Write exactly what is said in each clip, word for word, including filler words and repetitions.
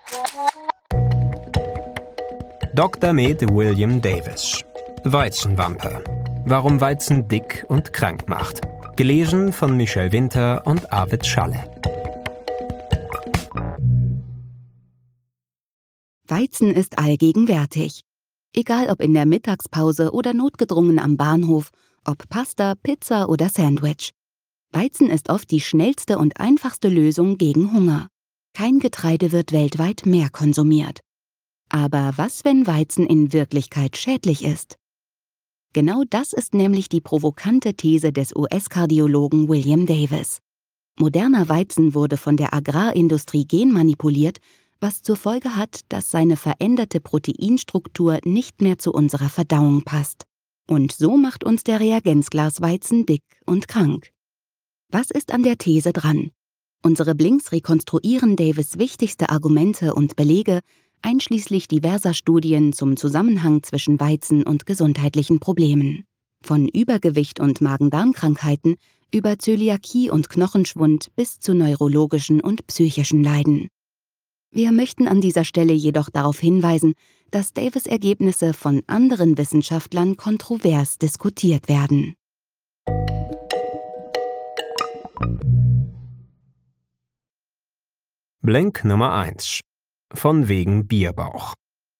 Doktor Med William Davis. Weizenwampe. Warum Weizen dick und krank macht. Gelesen von Michel Winter und Arvid Schalle. Weizen ist allgegenwärtig. Egal ob in der Mittagspause oder notgedrungen am Bahnhof, ob Pasta, Pizza oder Sandwich. Weizen ist oft die schnellste und einfachste Lösung gegen Hunger. Kein Getreide wird weltweit mehr konsumiert. Aber was, wenn Weizen in Wirklichkeit schädlich ist? Genau das ist nämlich die provokante These des U S-Kardiologen William Davis. Moderner Weizen wurde von der Agrarindustrie genmanipuliert, was zur Folge hat, dass seine veränderte Proteinstruktur nicht mehr zu unserer Verdauung passt. Und so macht uns der Reagenzglasweizen dick und krank. Was ist an der These dran? Unsere Blinks rekonstruieren Davis' wichtigste Argumente und Belege, einschließlich diverser Studien zum Zusammenhang zwischen Weizen und gesundheitlichen Problemen. Von Übergewicht und Magen-Darm-Krankheiten über Zöliakie und Knochenschwund bis zu neurologischen und psychischen Leiden. Wir möchten an dieser Stelle jedoch darauf hinweisen, dass Davis' Ergebnisse von anderen Wissenschaftlern kontrovers diskutiert werden. Blink Nummer eins. Von wegen Bierbauch.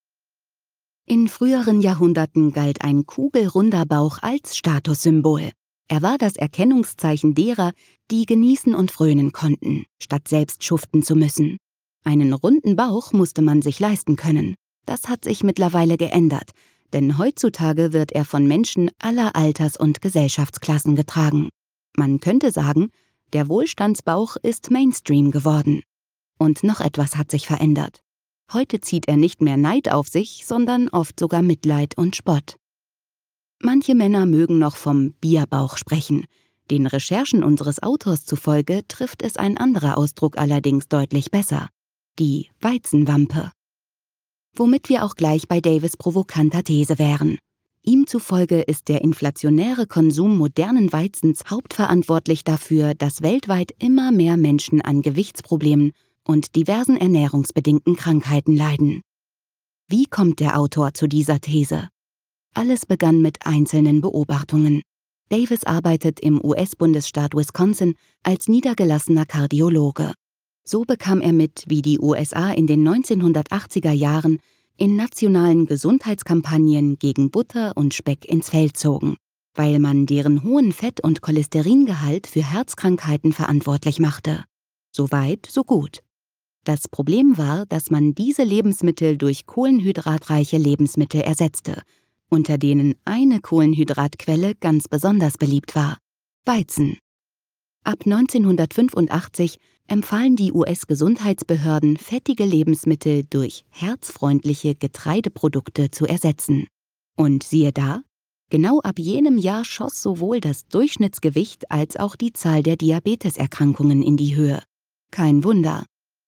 In früheren Jahrhunderten galt ein kugelrunder Bauch als Statussymbol. Er war das Erkennungszeichen derer, die genießen und frönen konnten, statt selbst schuften zu müssen. Einen runden Bauch musste man sich leisten können. Das hat sich mittlerweile geändert, denn heutzutage wird er von Menschen aller Alters- und Gesellschaftsklassen getragen. Man könnte sagen, der Wohlstandsbauch ist Mainstream geworden. Und noch etwas hat sich verändert. Heute zieht er nicht mehr Neid auf sich, sondern oft sogar Mitleid und Spott. Manche Männer mögen noch vom Bierbauch sprechen. Den Recherchen unseres Autors zufolge trifft es ein anderer Ausdruck allerdings deutlich besser. Die Weizenwampe. Womit wir auch gleich bei Davis' provokanter These wären. Ihm zufolge ist der inflationäre Konsum modernen Weizens hauptverantwortlich dafür, dass weltweit immer mehr Menschen an Gewichtsproblemen und diversen ernährungsbedingten Krankheiten leiden. Wie kommt der Autor zu dieser These? Alles begann mit einzelnen Beobachtungen. Davis arbeitet im U S-Bundesstaat Wisconsin als niedergelassener Kardiologe. So bekam er mit, wie die U S A in den neunzehnhundertachtziger Jahren in nationalen Gesundheitskampagnen gegen Butter und Speck ins Feld zogen, weil man deren hohen Fett- und Cholesteringehalt für Herzkrankheiten verantwortlich machte. So weit, so gut. Das Problem war, dass man diese Lebensmittel durch kohlenhydratreiche Lebensmittel ersetzte, unter denen eine Kohlenhydratquelle ganz besonders beliebt war: Weizen. Ab neunzehnhundertfünfundachtzig empfahlen die U S-Gesundheitsbehörden, fettige Lebensmittel durch herzfreundliche Getreideprodukte zu ersetzen. Und siehe da, genau ab jenem Jahr schoss sowohl das Durchschnittsgewicht als auch die Zahl der Diabeteserkrankungen in die Höhe. Kein Wunder.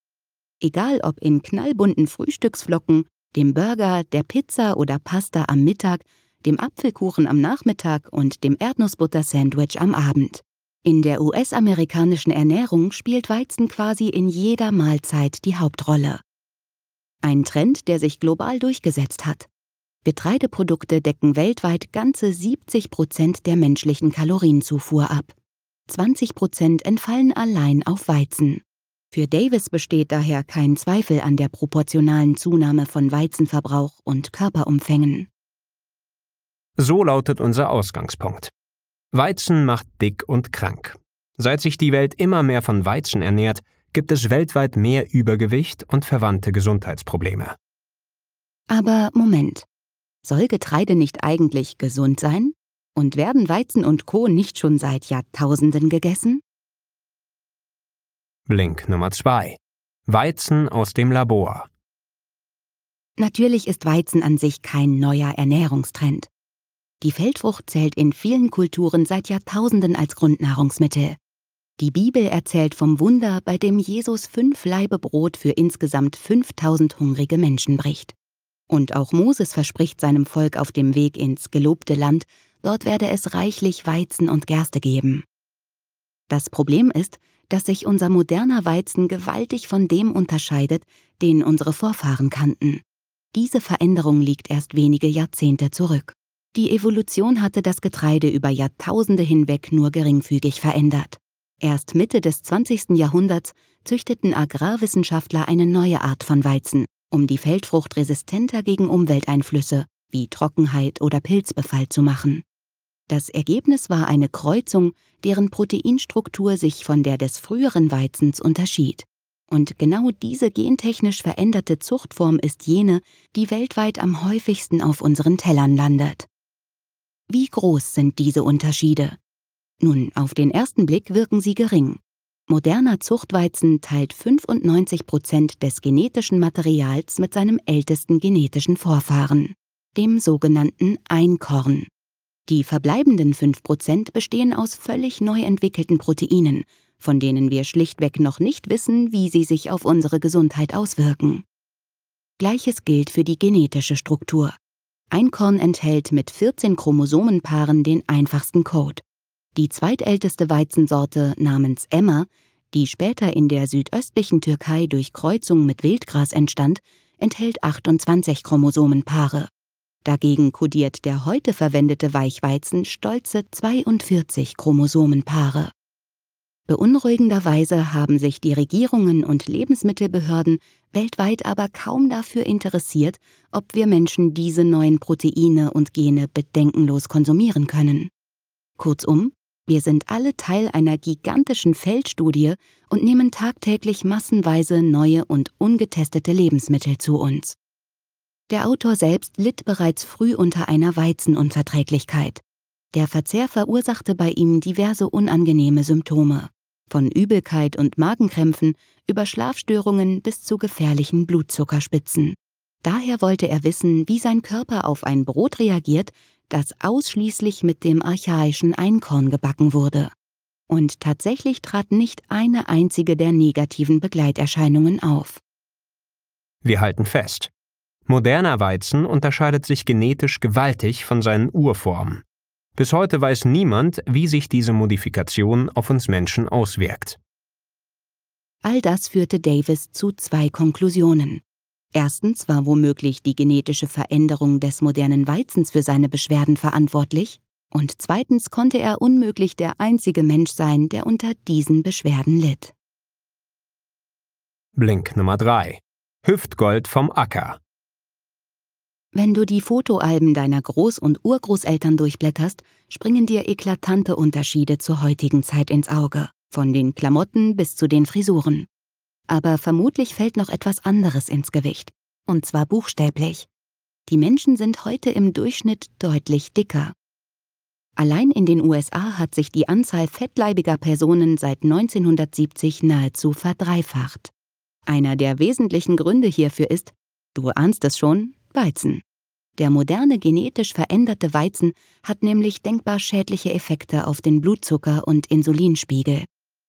Egal ob in knallbunten Frühstücksflocken, dem Burger, der Pizza oder Pasta am Mittag, dem Apfelkuchen am Nachmittag und dem Erdnussbutter-Sandwich am Abend. In der U S-amerikanischen Ernährung spielt Weizen quasi in jeder Mahlzeit die Hauptrolle. Ein Trend, der sich global durchgesetzt hat. Getreideprodukte decken weltweit ganze siebzig Prozent der menschlichen Kalorienzufuhr ab. zwanzig Prozent entfallen allein auf Weizen. Für Davis besteht daher kein Zweifel an der proportionalen Zunahme von Weizenverbrauch und Körperumfängen. So lautet unser Ausgangspunkt. Weizen macht dick und krank. Seit sich die Welt immer mehr von Weizen ernährt, gibt es weltweit mehr Übergewicht und verwandte Gesundheitsprobleme. Aber Moment, soll Getreide nicht eigentlich gesund sein? Und werden Weizen und Co. nicht schon seit Jahrtausenden gegessen? Blink Nummer zwei. Weizen aus dem Labor. Natürlich ist Weizen an sich kein neuer Ernährungstrend. Die Feldfrucht zählt in vielen Kulturen seit Jahrtausenden als Grundnahrungsmittel. Die Bibel erzählt vom Wunder, bei dem Jesus fünf Laibe Brot für insgesamt fünftausend hungrige Menschen bricht. Und auch Moses verspricht seinem Volk auf dem Weg ins gelobte Land, dort werde es reichlich Weizen und Gerste geben. Das Problem ist, dass sich unser moderner Weizen gewaltig von dem unterscheidet, den unsere Vorfahren kannten. Diese Veränderung liegt erst wenige Jahrzehnte zurück. Die Evolution hatte das Getreide über Jahrtausende hinweg nur geringfügig verändert. Erst Mitte des zwanzigsten Jahrhunderts züchteten Agrarwissenschaftler eine neue Art von Weizen, um die Feldfrucht resistenter gegen Umwelteinflüsse wie Trockenheit oder Pilzbefall zu machen. Das Ergebnis war eine Kreuzung, deren Proteinstruktur sich von der des früheren Weizens unterschied. Und genau diese gentechnisch veränderte Zuchtform ist jene, die weltweit am häufigsten auf unseren Tellern landet. Wie groß sind diese Unterschiede? Nun, auf den ersten Blick wirken sie gering. Moderner Zuchtweizen teilt fünfundneunzig Prozent des genetischen Materials mit seinem ältesten genetischen Vorfahren, dem sogenannten Einkorn. Die verbleibenden fünf Prozent bestehen aus völlig neu entwickelten Proteinen, von denen wir schlichtweg noch nicht wissen, wie sie sich auf unsere Gesundheit auswirken. Gleiches gilt für die genetische Struktur. Einkorn enthält mit vierzehn Chromosomenpaaren den einfachsten Code. Die zweitälteste Weizensorte namens Emmer, die später in der südöstlichen Türkei durch Kreuzung mit Wildgras entstand, enthält achtundzwanzig Chromosomenpaare. Dagegen kodiert der heute verwendete Weichweizen stolze zweiundvierzig Chromosomenpaare. Beunruhigenderweise haben sich die Regierungen und Lebensmittelbehörden weltweit aber kaum dafür interessiert, ob wir Menschen diese neuen Proteine und Gene bedenkenlos konsumieren können. Kurzum, wir sind alle Teil einer gigantischen Feldstudie und nehmen tagtäglich massenweise neue und ungetestete Lebensmittel zu uns. Der Autor selbst litt bereits früh unter einer Weizenunverträglichkeit. Der Verzehr verursachte bei ihm diverse unangenehme Symptome, von Übelkeit und Magenkrämpfen über Schlafstörungen bis zu gefährlichen Blutzuckerspitzen. Daher wollte er wissen, wie sein Körper auf ein Brot reagiert, das ausschließlich mit dem archaischen Einkorn gebacken wurde. Und tatsächlich trat nicht eine einzige der negativen Begleiterscheinungen auf. Wir halten fest: Moderner Weizen unterscheidet sich genetisch gewaltig von seinen Urformen. Bis heute weiß niemand, wie sich diese Modifikation auf uns Menschen auswirkt. All das führte Davis zu zwei Konklusionen. Erstens war womöglich die genetische Veränderung des modernen Weizens für seine Beschwerden verantwortlich, und zweitens konnte er unmöglich der einzige Mensch sein, der unter diesen Beschwerden litt. Blink Nummer drei: Hüftgold vom Acker. Wenn du die Fotoalben deiner Groß- und Urgroßeltern durchblätterst, springen dir eklatante Unterschiede zur heutigen Zeit ins Auge, von den Klamotten bis zu den Frisuren. Aber vermutlich fällt noch etwas anderes ins Gewicht, und zwar buchstäblich. Die Menschen sind heute im Durchschnitt deutlich dicker. Allein in den U S A hat sich die Anzahl fettleibiger Personen seit neunzehnhundertsiebzig nahezu verdreifacht. Einer der wesentlichen Gründe hierfür ist, du ahnst es schon, Weizen. Der moderne genetisch veränderte Weizen hat nämlich denkbar schädliche Effekte auf den Blutzucker- und Insulinspiegel.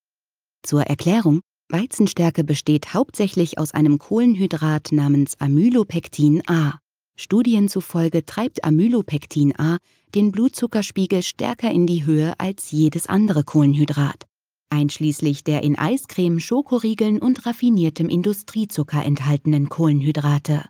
Zur Erklärung: Weizenstärke besteht hauptsächlich aus einem Kohlenhydrat namens Amylopektin A. Studien zufolge treibt Amylopektin A den Blutzuckerspiegel stärker in die Höhe als jedes andere Kohlenhydrat, einschließlich der in Eiscreme, Schokoriegeln und raffiniertem Industriezucker enthaltenen Kohlenhydrate.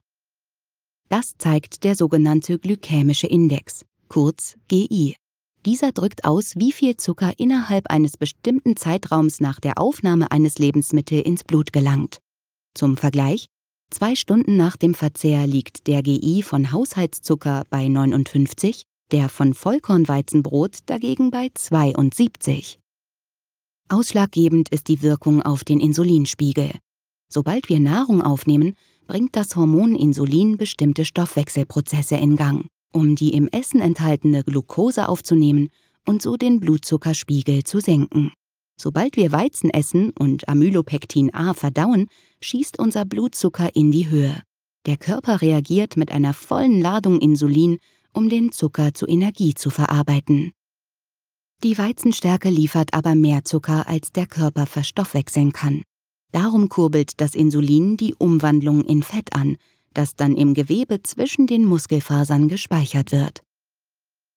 Das zeigt der sogenannte glykämische Index, kurz G I. Dieser drückt aus, wie viel Zucker innerhalb eines bestimmten Zeitraums nach der Aufnahme eines Lebensmittels ins Blut gelangt. Zum Vergleich: Zwei Stunden nach dem Verzehr liegt der G I von Haushaltszucker bei neunundfünfzig, der von Vollkornweizenbrot dagegen bei zweiundsiebzig. Ausschlaggebend ist die Wirkung auf den Insulinspiegel. Sobald wir Nahrung aufnehmen, bringt das Hormon Insulin bestimmte Stoffwechselprozesse in Gang, um die im Essen enthaltene Glucose aufzunehmen und so den Blutzuckerspiegel zu senken. Sobald wir Weizen essen und Amylopektin A verdauen, schießt unser Blutzucker in die Höhe. Der Körper reagiert mit einer vollen Ladung Insulin, um den Zucker zu Energie zu verarbeiten. Die Weizenstärke liefert aber mehr Zucker, als der Körper verstoffwechseln kann. Darum kurbelt das Insulin die Umwandlung in Fett an, das dann im Gewebe zwischen den Muskelfasern gespeichert wird.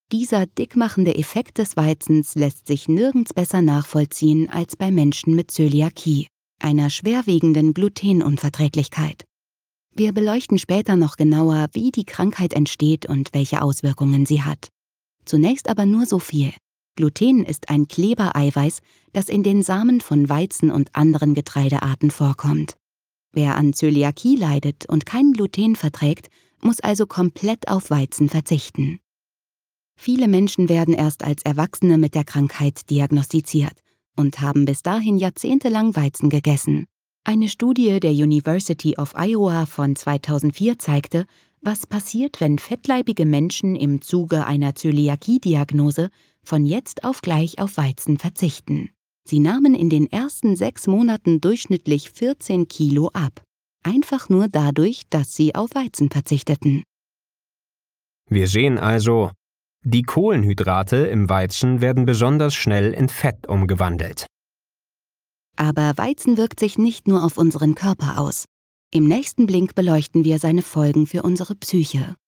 Dieser dickmachende Effekt des Weizens lässt sich nirgends besser nachvollziehen als bei Menschen mit Zöliakie, einer schwerwiegenden Glutenunverträglichkeit. Wir beleuchten später noch genauer, wie die Krankheit entsteht und welche Auswirkungen sie hat. Zunächst aber nur so viel. Gluten ist ein Klebereiweiß, das in den Samen von Weizen und anderen Getreidearten vorkommt. Wer an Zöliakie leidet und kein Gluten verträgt, muss also komplett auf Weizen verzichten. Viele Menschen werden erst als Erwachsene mit der Krankheit diagnostiziert und haben bis dahin jahrzehntelang Weizen gegessen. Eine Studie der University of Iowa von zweitausendvier zeigte, was passiert, wenn fettleibige Menschen im Zuge einer Zöliakie-Diagnose von jetzt auf gleich auf Weizen verzichten. Sie nahmen in den ersten sechs Monaten durchschnittlich vierzehn Kilo ab. Einfach nur dadurch, dass sie auf Weizen verzichteten. Wir sehen also, die Kohlenhydrate im Weizen werden besonders schnell in Fett umgewandelt. Aber Weizen wirkt sich nicht nur auf unseren Körper aus. Im nächsten Blink beleuchten wir seine Folgen für unsere Psyche.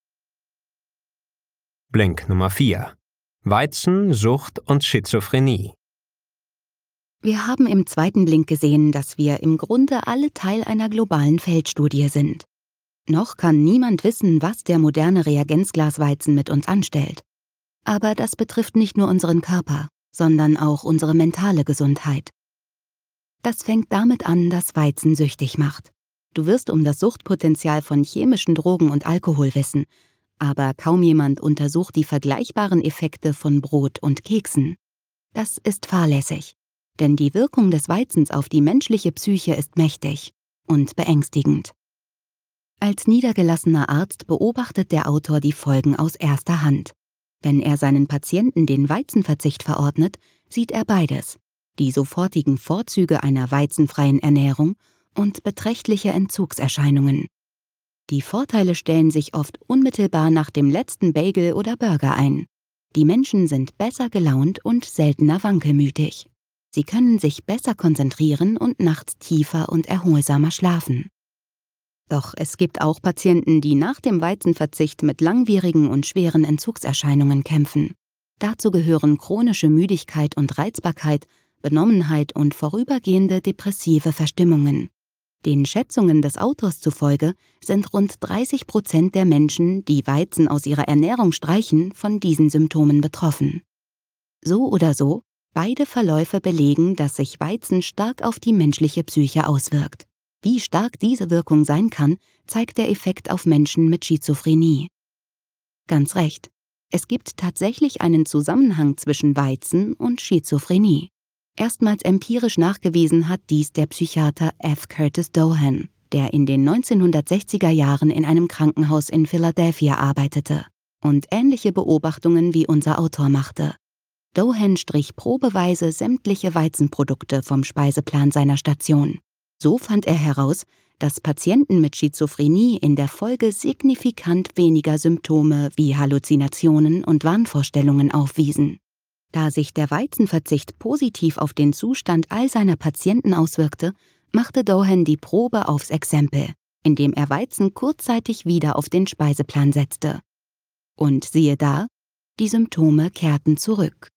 Blink Nummer vier. Weizen, Sucht und Schizophrenie. Wir haben im zweiten Blink gesehen, dass wir im Grunde alle Teil einer globalen Feldstudie sind. Noch kann niemand wissen, was der moderne Reagenzglasweizen mit uns anstellt. Aber das betrifft nicht nur unseren Körper, sondern auch unsere mentale Gesundheit. Das fängt damit an, dass Weizen süchtig macht. Du wirst um das Suchtpotenzial von chemischen Drogen und Alkohol wissen, aber kaum jemand untersucht die vergleichbaren Effekte von Brot und Keksen. Das ist fahrlässig, denn die Wirkung des Weizens auf die menschliche Psyche ist mächtig und beängstigend. Als niedergelassener Arzt beobachtet der Autor die Folgen aus erster Hand. Wenn er seinen Patienten den Weizenverzicht verordnet, sieht er beides: die sofortigen Vorzüge einer weizenfreien Ernährung und beträchtliche Entzugserscheinungen. Die Vorteile stellen sich oft unmittelbar nach dem letzten Bagel oder Burger ein. Die Menschen sind besser gelaunt und seltener wankelmütig. Sie können sich besser konzentrieren und nachts tiefer und erholsamer schlafen. Doch es gibt auch Patienten, die nach dem Weizenverzicht mit langwierigen und schweren Entzugserscheinungen kämpfen. Dazu gehören chronische Müdigkeit und Reizbarkeit, Benommenheit und vorübergehende depressive Verstimmungen. Den Schätzungen des Autors zufolge sind rund dreißig Prozent der Menschen, die Weizen aus ihrer Ernährung streichen, von diesen Symptomen betroffen. So oder so, beide Verläufe belegen, dass sich Weizen stark auf die menschliche Psyche auswirkt. Wie stark diese Wirkung sein kann, zeigt der Effekt auf Menschen mit Schizophrenie. Ganz recht, es gibt tatsächlich einen Zusammenhang zwischen Weizen und Schizophrenie. Erstmals empirisch nachgewiesen hat dies der Psychiater F. Curtis Dohan, der in den neunzehnhundertsechziger Jahren in einem Krankenhaus in Philadelphia arbeitete und ähnliche Beobachtungen wie unser Autor machte. Dohan strich probeweise sämtliche Weizenprodukte vom Speiseplan seiner Station. So fand er heraus, dass Patienten mit Schizophrenie in der Folge signifikant weniger Symptome wie Halluzinationen und Wahnvorstellungen aufwiesen. Da sich der Weizenverzicht positiv auf den Zustand all seiner Patienten auswirkte, machte Dohan die Probe aufs Exempel, indem er Weizen kurzzeitig wieder auf den Speiseplan setzte. Und siehe da, die Symptome kehrten zurück.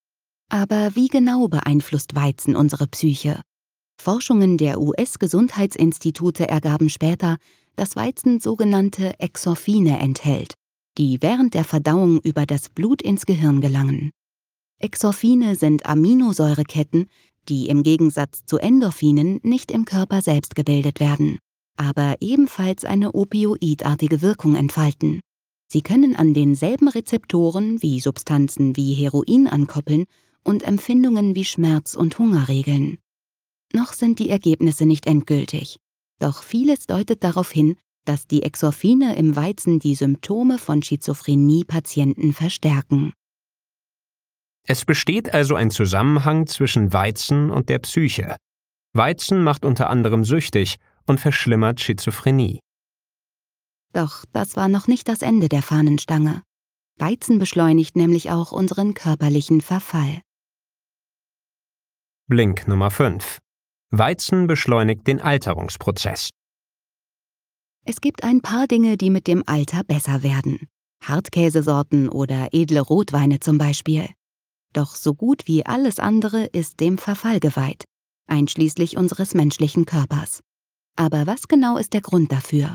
Aber wie genau beeinflusst Weizen unsere Psyche? Forschungen der U S-Gesundheitsinstitute ergaben später, dass Weizen sogenannte Exorphine enthält, die während der Verdauung über das Blut ins Gehirn gelangen. Exorphine sind Aminosäureketten, die im Gegensatz zu Endorphinen nicht im Körper selbst gebildet werden, aber ebenfalls eine opioidartige Wirkung entfalten. Sie können an denselben Rezeptoren wie Substanzen wie Heroin ankoppeln und Empfindungen wie Schmerz und Hunger regeln. Noch sind die Ergebnisse nicht endgültig, doch vieles deutet darauf hin, dass die Exorphine im Weizen die Symptome von Schizophrenie-Patienten verstärken. Es besteht also ein Zusammenhang zwischen Weizen und der Psyche. Weizen macht unter anderem süchtig und verschlimmert Schizophrenie. Doch das war noch nicht das Ende der Fahnenstange. Weizen beschleunigt nämlich auch unseren körperlichen Verfall. Blink Nummer fünf. Weizen beschleunigt den Alterungsprozess. Es gibt ein paar Dinge, die mit dem Alter besser werden. Hartkäsesorten oder edle Rotweine zum Beispiel. Doch so gut wie alles andere ist dem Verfall geweiht, einschließlich unseres menschlichen Körpers. Aber was genau ist der Grund dafür?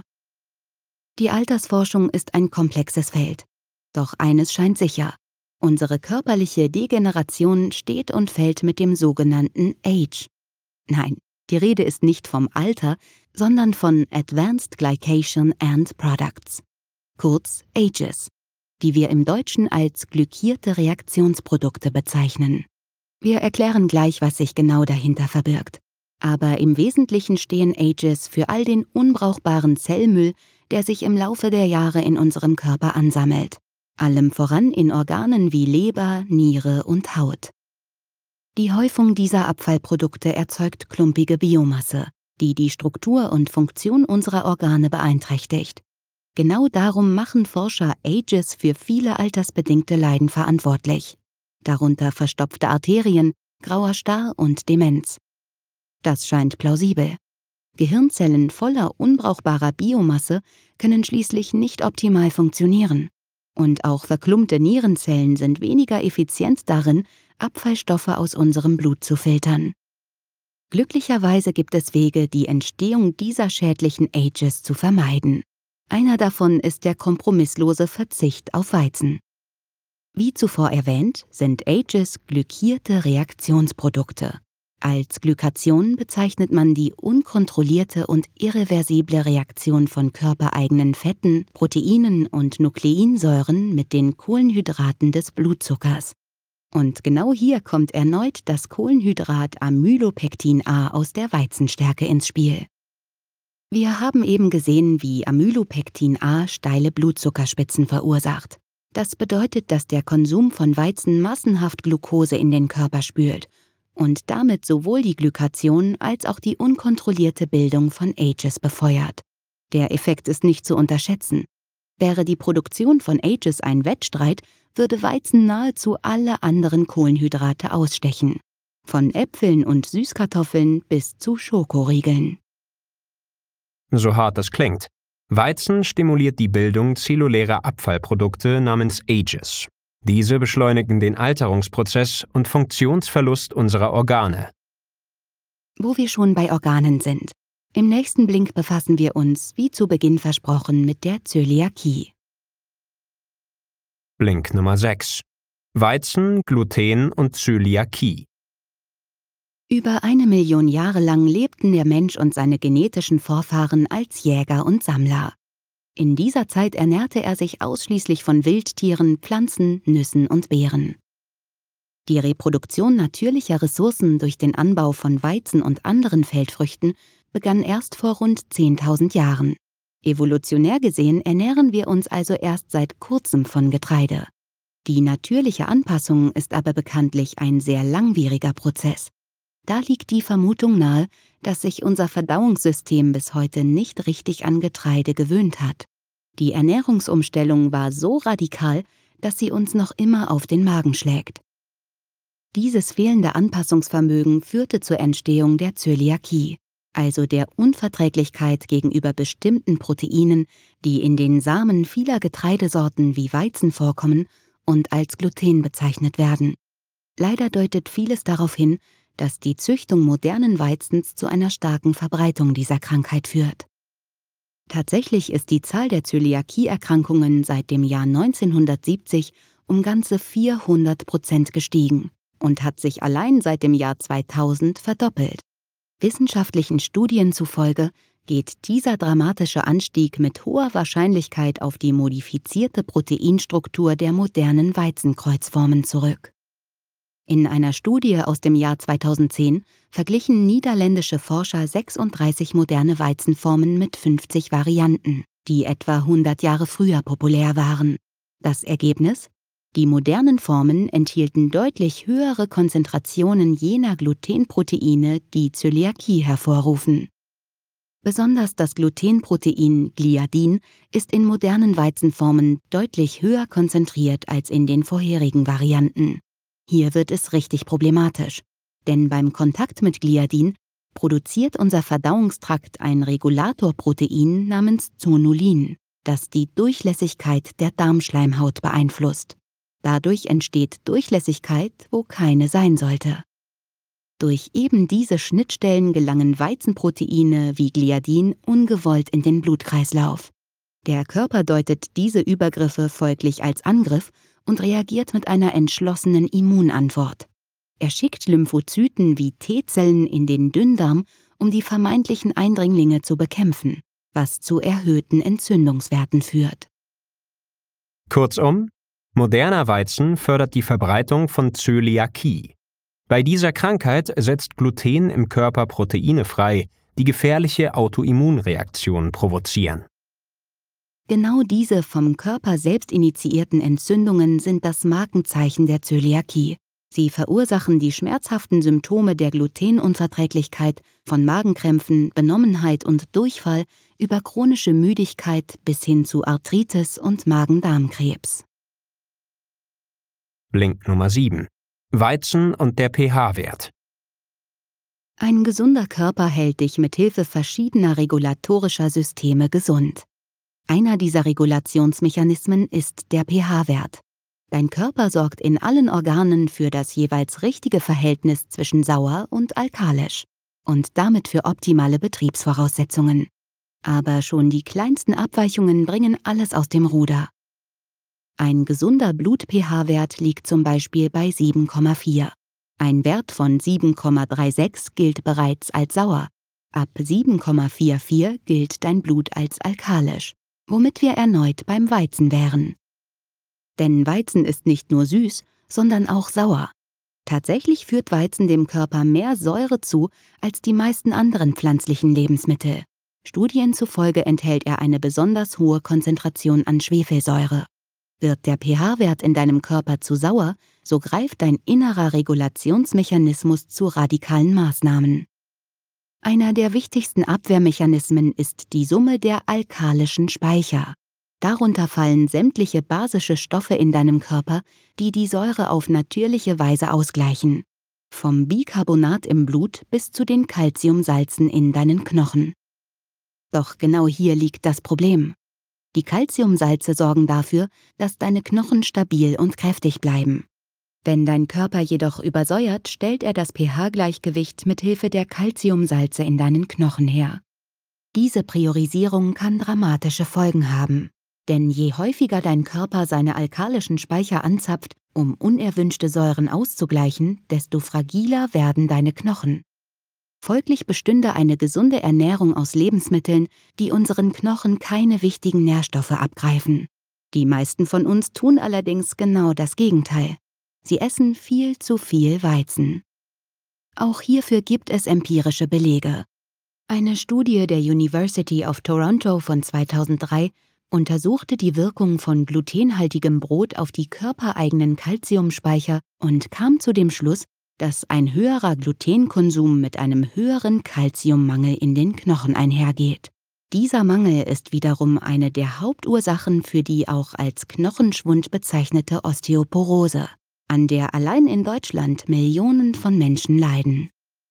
Die Altersforschung ist ein komplexes Feld. Doch eines scheint sicher: Unsere körperliche Degeneration steht und fällt mit dem sogenannten Age. Nein, die Rede ist nicht vom Alter, sondern von Advanced Glycation End Products, kurz Ages, die wir im Deutschen als glykierte Reaktionsprodukte bezeichnen. Wir erklären gleich, was sich genau dahinter verbirgt. Aber im Wesentlichen stehen Ages für all den unbrauchbaren Zellmüll, der sich im Laufe der Jahre in unserem Körper ansammelt. Allem voran in Organen wie Leber, Niere und Haut. Die Häufung dieser Abfallprodukte erzeugt klumpige Biomasse, die die Struktur und Funktion unserer Organe beeinträchtigt. Genau darum machen Forscher Ages für viele altersbedingte Leiden verantwortlich, darunter verstopfte Arterien, grauer Star und Demenz. Das scheint plausibel. Gehirnzellen voller unbrauchbarer Biomasse können schließlich nicht optimal funktionieren. Und auch verklumpte Nierenzellen sind weniger effizient darin, Abfallstoffe aus unserem Blut zu filtern. Glücklicherweise gibt es Wege, die Entstehung dieser schädlichen Ages zu vermeiden. Einer davon ist der kompromisslose Verzicht auf Weizen. Wie zuvor erwähnt, sind Ages glykierte Reaktionsprodukte. Als Glykation bezeichnet man die unkontrollierte und irreversible Reaktion von körpereigenen Fetten, Proteinen und Nukleinsäuren mit den Kohlenhydraten des Blutzuckers. Und genau hier kommt erneut das Kohlenhydrat Amylopektin A aus der Weizenstärke ins Spiel. Wir haben eben gesehen, wie Amylopektin A steile Blutzuckerspitzen verursacht. Das bedeutet, dass der Konsum von Weizen massenhaft Glucose in den Körper spült und damit sowohl die Glykation als auch die unkontrollierte Bildung von Ages befeuert. Der Effekt ist nicht zu unterschätzen. Wäre die Produktion von Ages ein Wettstreit, würde Weizen nahezu alle anderen Kohlenhydrate ausstechen. Von Äpfeln und Süßkartoffeln bis zu Schokoriegeln. So hart das klingt. Weizen stimuliert die Bildung zellulärer Abfallprodukte namens Ages. Diese beschleunigen den Alterungsprozess und Funktionsverlust unserer Organe. Wo wir schon bei Organen sind. Im nächsten Blink befassen wir uns, wie zu Beginn versprochen, mit der Zöliakie. Blink Nummer sechs. Weizen, Gluten und Zöliakie. Über eine Million Jahre lang lebten der Mensch und seine genetischen Vorfahren als Jäger und Sammler. In dieser Zeit ernährte er sich ausschließlich von Wildtieren, Pflanzen, Nüssen und Beeren. Die Reproduktion natürlicher Ressourcen durch den Anbau von Weizen und anderen Feldfrüchten begann erst vor rund zehntausend Jahren. Evolutionär gesehen ernähren wir uns also erst seit kurzem von Getreide. Die natürliche Anpassung ist aber bekanntlich ein sehr langwieriger Prozess. Da liegt die Vermutung nahe, dass sich unser Verdauungssystem bis heute nicht richtig an Getreide gewöhnt hat. Die Ernährungsumstellung war so radikal, dass sie uns noch immer auf den Magen schlägt. Dieses fehlende Anpassungsvermögen führte zur Entstehung der Zöliakie, also der Unverträglichkeit gegenüber bestimmten Proteinen, die in den Samen vieler Getreidesorten wie Weizen vorkommen und als Gluten bezeichnet werden. Leider deutet vieles darauf hin, dass die Züchtung modernen Weizens zu einer starken Verbreitung dieser Krankheit führt. Tatsächlich ist die Zahl der Zöliakie-Erkrankungen seit dem Jahr neunzehnhundertsiebzig um ganze vierhundert Prozent gestiegen und hat sich allein seit dem Jahr zweitausend verdoppelt. Wissenschaftlichen Studien zufolge geht dieser dramatische Anstieg mit hoher Wahrscheinlichkeit auf die modifizierte Proteinstruktur der modernen Weizenkreuzformen zurück. In einer Studie aus dem Jahr zweitausendzehn verglichen niederländische Forscher sechsunddreißig moderne Weizenformen mit fünfzig Varianten, die etwa hundert Jahre früher populär waren. Das Ergebnis? Die modernen Formen enthielten deutlich höhere Konzentrationen jener Glutenproteine, die Zöliakie hervorrufen. Besonders das Glutenprotein Gliadin ist in modernen Weizenformen deutlich höher konzentriert als in den vorherigen Varianten. Hier wird es richtig problematisch, denn beim Kontakt mit Gliadin produziert unser Verdauungstrakt ein Regulatorprotein namens Zonulin. das die Durchlässigkeit der Darmschleimhaut beeinflusst. Dadurch entsteht Durchlässigkeit, wo keine sein sollte. Durch eben diese Schnittstellen gelangen Weizenproteine wie Gliadin ungewollt in den Blutkreislauf. Der Körper deutet diese Übergriffe folglich als Angriff und reagiert mit einer entschlossenen Immunantwort. Er schickt Lymphozyten wie T-Zellen in den Dünndarm, um die vermeintlichen Eindringlinge zu bekämpfen, was zu erhöhten Entzündungswerten führt. Kurzum, moderner Weizen fördert die Verbreitung von Zöliakie. Bei dieser Krankheit setzt Gluten im Körper Proteine frei, die gefährliche Autoimmunreaktionen provozieren. Genau diese vom Körper selbst initiierten Entzündungen sind das Markenzeichen der Zöliakie. Sie verursachen die schmerzhaften Symptome der Glutenunverträglichkeit, von Magenkrämpfen, Benommenheit und Durchfall über chronische Müdigkeit bis hin zu Arthritis und Magen-Darm-Krebs. Link Nummer sieben. Weizen und der pH-Wert. Ein gesunder Körper hält dich mit Hilfe verschiedener regulatorischer Systeme gesund. Einer dieser Regulationsmechanismen ist der pH-Wert. Dein Körper sorgt in allen Organen für das jeweils richtige Verhältnis zwischen sauer und alkalisch und damit für optimale Betriebsvoraussetzungen. Aber schon die kleinsten Abweichungen bringen alles aus dem Ruder. Ein gesunder Blut-pH-Wert liegt zum Beispiel bei sieben Komma vier. Ein Wert von sieben Komma sechsunddreißig gilt bereits als sauer. Ab sieben Komma vierundvierzig gilt dein Blut als alkalisch, womit wir erneut beim Weizen wären. Denn Weizen ist nicht nur süß, sondern auch sauer. Tatsächlich führt Weizen dem Körper mehr Säure zu als die meisten anderen pflanzlichen Lebensmittel. Studien zufolge enthält er eine besonders hohe Konzentration an Schwefelsäure. Wird der pH-Wert in deinem Körper zu sauer, so greift dein innerer Regulationsmechanismus zu radikalen Maßnahmen. Einer der wichtigsten Abwehrmechanismen ist die Summe der alkalischen Speicher. Darunter fallen sämtliche basische Stoffe in deinem Körper, die die Säure auf natürliche Weise ausgleichen. Vom Bicarbonat im Blut bis zu den Calciumsalzen in deinen Knochen. Doch genau hier liegt das Problem. Die Calciumsalze sorgen dafür, dass deine Knochen stabil und kräftig bleiben. Wenn dein Körper jedoch übersäuert, stellt er das pH-Gleichgewicht mit Hilfe der Calciumsalze in deinen Knochen her. Diese Priorisierung kann dramatische Folgen haben. Denn je häufiger dein Körper seine alkalischen Speicher anzapft, um unerwünschte Säuren auszugleichen, desto fragiler werden deine Knochen. Folglich bestünde eine gesunde Ernährung aus Lebensmitteln, die unseren Knochen keine wichtigen Nährstoffe abgreifen. Die meisten von uns tun allerdings genau das Gegenteil. Sie essen viel zu viel Weizen. Auch hierfür gibt es empirische Belege. Eine Studie der University of Toronto von zweitausenddrei untersuchte die Wirkung von glutenhaltigem Brot auf die körpereigenen Calciumspeicher und kam zu dem Schluss, dass ein höherer Glutenkonsum mit einem höheren Calciummangel in den Knochen einhergeht. Dieser Mangel ist wiederum eine der Hauptursachen für die auch als Knochenschwund bezeichnete Osteoporose, an der allein in Deutschland Millionen von Menschen leiden.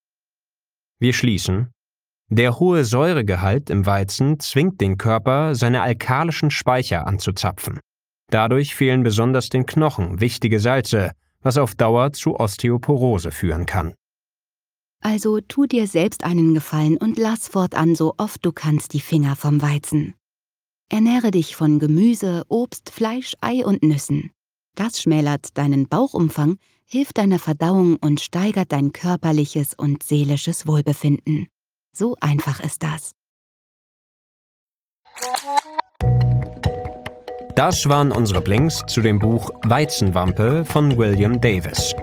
Wir schließen: Der hohe Säuregehalt im Weizen zwingt den Körper, seine alkalischen Speicher anzuzapfen. Dadurch fehlen besonders den Knochen wichtige Salze, was auf Dauer zu Osteoporose führen kann. Also tu dir selbst einen Gefallen und lass fortan so oft du kannst die Finger vom Weizen. Ernähre dich von Gemüse, Obst, Fleisch, Ei und Nüssen. Das schmälert deinen Bauchumfang, hilft deiner Verdauung und steigert dein körperliches und seelisches Wohlbefinden. So einfach ist das. Das waren unsere Blinks zu dem Buch Weizenwampe von William Davis.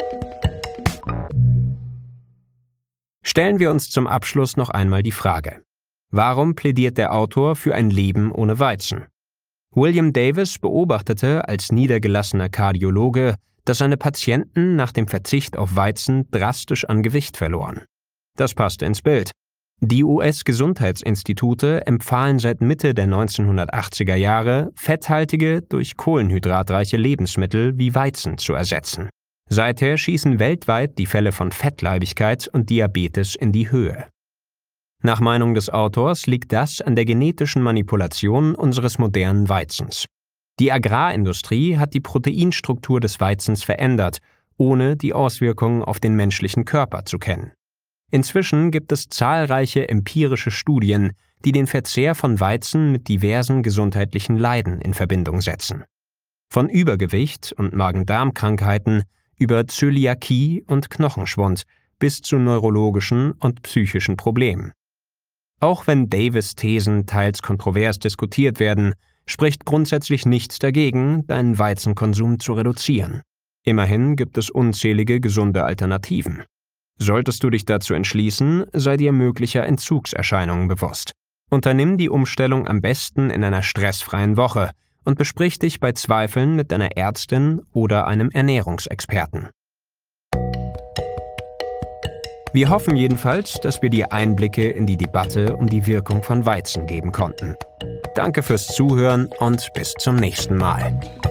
Stellen wir uns zum Abschluss noch einmal die Frage: Warum plädiert der Autor für ein Leben ohne Weizen? William Davis beobachtete als niedergelassener Kardiologe, dass seine Patienten nach dem Verzicht auf Weizen drastisch an Gewicht verloren. Das passte ins Bild. Die U S-Gesundheitsinstitute empfahlen seit Mitte der neunzehnhundertachtziger Jahre, fetthaltige, durch kohlenhydratreiche Lebensmittel wie Weizen zu ersetzen. Seither schießen weltweit die Fälle von Fettleibigkeit und Diabetes in die Höhe. Nach Meinung des Autors liegt das an der genetischen Manipulation unseres modernen Weizens. Die Agrarindustrie hat die Proteinstruktur des Weizens verändert, ohne die Auswirkungen auf den menschlichen Körper zu kennen. Inzwischen gibt es zahlreiche empirische Studien, die den Verzehr von Weizen mit diversen gesundheitlichen Leiden in Verbindung setzen. Von Übergewicht und Magen-Darm-Krankheiten über Zöliakie und Knochenschwund bis zu neurologischen und psychischen Problemen. Auch wenn Davis' Thesen teils kontrovers diskutiert werden, spricht grundsätzlich nichts dagegen, deinen Weizenkonsum zu reduzieren. Immerhin gibt es unzählige gesunde Alternativen. Solltest du dich dazu entschließen, sei dir möglicher Entzugserscheinungen bewusst. Unternimm die Umstellung am besten in einer stressfreien Woche und besprich dich bei Zweifeln mit deiner Ärztin oder einem Ernährungsexperten. Wir hoffen jedenfalls, dass wir dir Einblicke in die Debatte um die Wirkung von Weizen geben konnten. Danke fürs Zuhören und bis zum nächsten Mal.